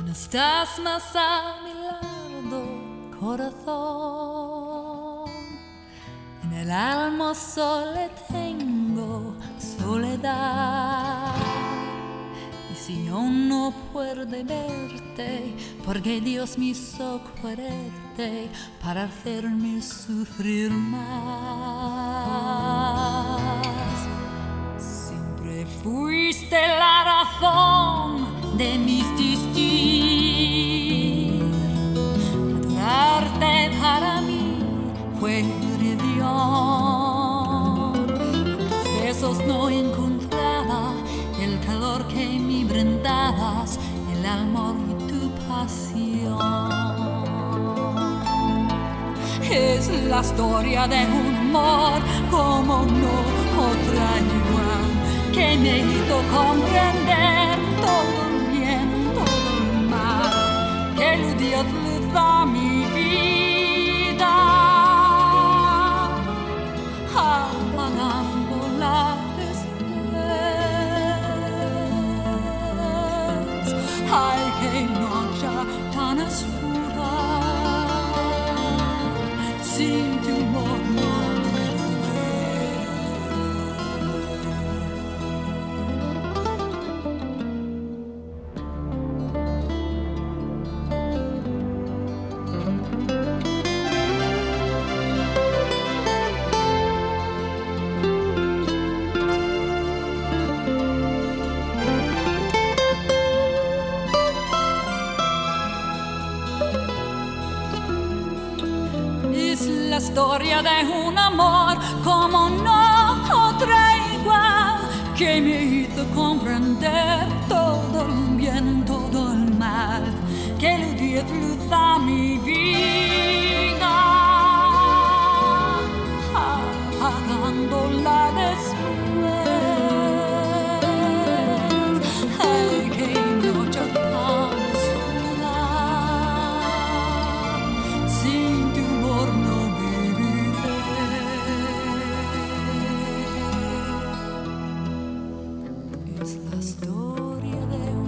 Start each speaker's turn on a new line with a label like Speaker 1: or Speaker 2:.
Speaker 1: Estás más a mi lado, corazón. En el alma solo tengo soledad. Y si yo no puedo verte, porque Dios me hizo quererte para hacerme sufrir más. Siempre fuiste la razón de mis existir. Adorarte para mí fue religión. En tus besos no encontraba el calor que me brindabas, el amor y tu pasión. Es la historia de un amor como no otra igual, que me hizo comprender todo el bien, todo el mal, que le dio luz a mi vida, apagándola después. Ay, qué noche tan oscura, sin tu amor no. La historia de un amor como no otra igual, que me hizo comprender todo el bien, todo el mal, que le dio luz a mi vida, apagándola después. Ay, qué noche tan oscura, sin tu amor no. Es la historia de